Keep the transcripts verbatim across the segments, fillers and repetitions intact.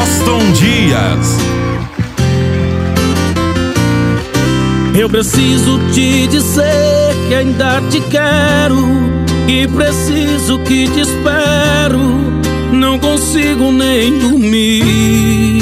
Aston Dias. Eu preciso te dizer que ainda te quero, e preciso que te espero, não consigo nem dormir,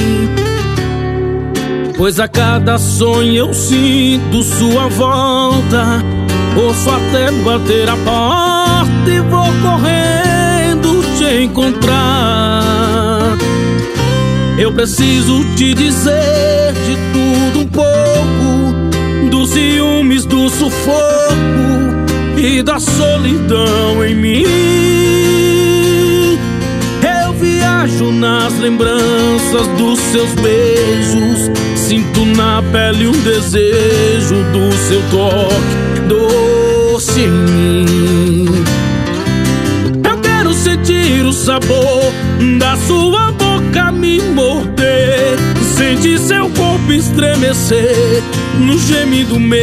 pois a cada sonho eu sinto sua volta. Ouço até bater a porta e vou correndo te encontrar. Eu preciso te dizer de tudo um pouco, dos ciúmes, do sufoco e da solidão em mim. Eu viajo nas lembranças dos seus beijos, sinto na pele um desejo do seu toque doce em mim. Eu quero sentir o sabor da sua boca me morder, sentir seu corpo estremecer no gemido meu.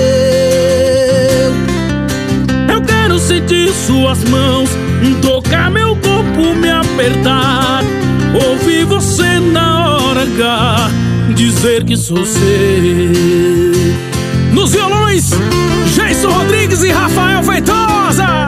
Eu quero sentir suas mãos tocar meu corpo, me apertar, ouvir você na hora H dizer que sou seu. Nos violões, Jason Rodrigues e Rafael Feitosa.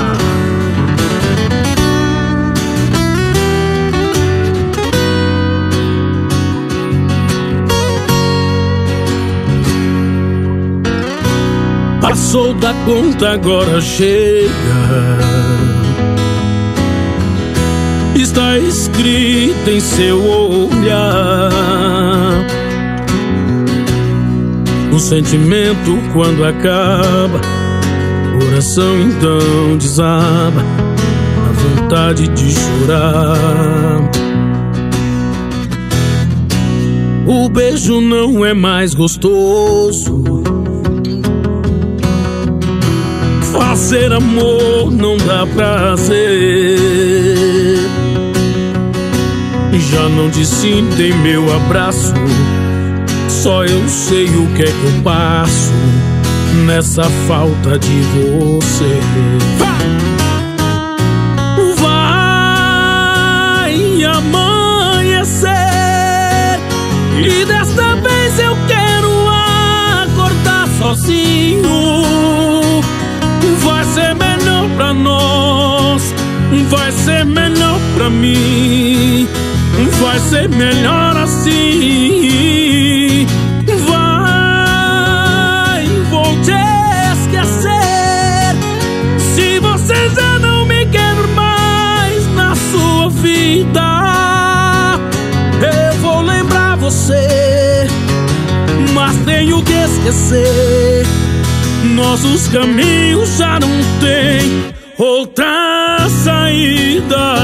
Passou da conta, agora chega. Está escrito em seu olhar. O sentimento quando acaba, o coração então desaba, a vontade de chorar. O beijo não é mais gostoso, fazer amor não dá prazer. Já não te sinto em meu abraço, só eu sei o que é que eu passo nessa falta de você. Vai amanhecer e desta vez eu quero acordar sozinho. Vai ser melhor pra nós, vai ser melhor pra mim, vai ser melhor assim. Vai, vou te esquecer. Se você já não me quer mais na sua vida, eu vou lembrar você, mas tenho que esquecer. Nossos caminhos já não tem outra saída.